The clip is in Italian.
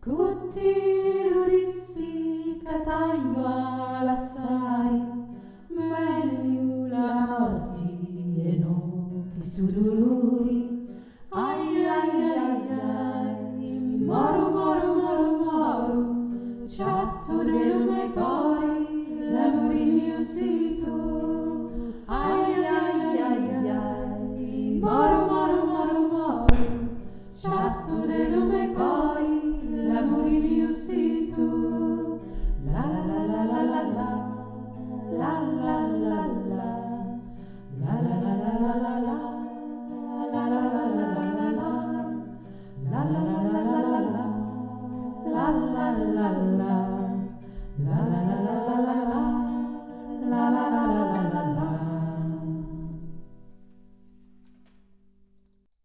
Continuissi cataio l'assai, meglio la morti e non che su dolori. Ai ai ai ai.